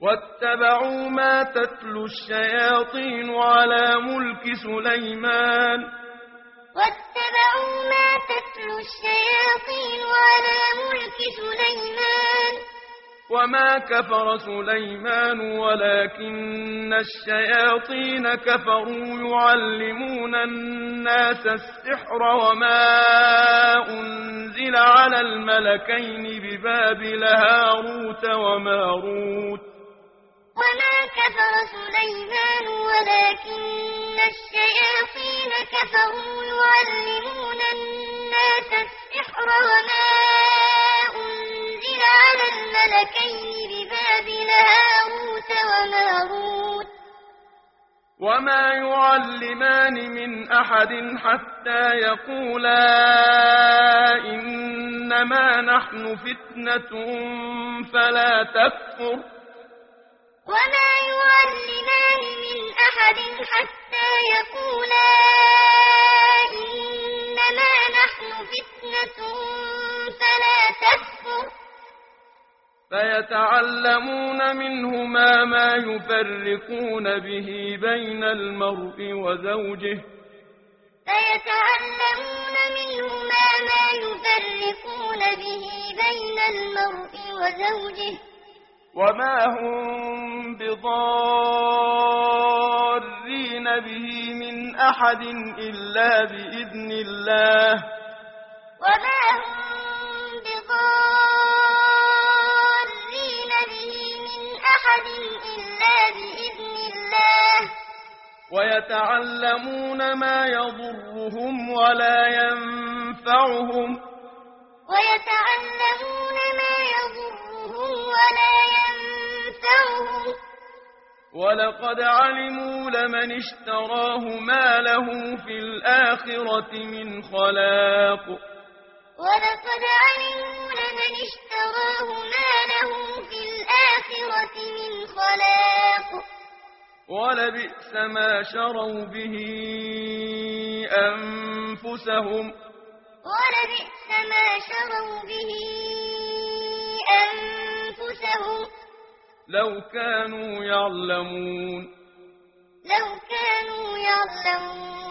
واتبعوا ما تتلو الشياطين على ملك سليمان واتبعوا ما تتلو الشياطين على ملك سليمان وما كفر سليمان ولكن الشياطين كفروا يعلمون الناس السحر وما أنزل على الملكين ببابل هاروت وماروت وما كفر سليمان ولكن الشياطين كفروا يعلمون الناس السحر وما أنزل على الملكين ببابل هاروت وماروت وما يعلمان من أحد حتى يقولا إنما نحن فتنة فلا تكفر وما يعلمان من أحد حتى يقولا إنما نحن فتنة فلا تكفر فيتعلمون منهما ما يفرقون به بين المرء وزوجه فيتعلمون منهما ما يفرقون به بين المرء وزوجه وما هم بضارين به من أحد إلا بإذن الله وما هم بضارين به من أحد إلا بإذن الله ويتعلمون ما يضرهم ولا ينفعهم ويتعلمون ما يضرهم ولا ينفعهم ولقد علموا لمن اشتراه ما له في الآخرة من خلاق ولقد علموا لمن اشتراه ما له في الآخرة من خلاق ولبئس ما شروا به أنفسهم ولبئس ما شروا به أنفسهم لو كانوا يعلمون لو كانوا يعلمون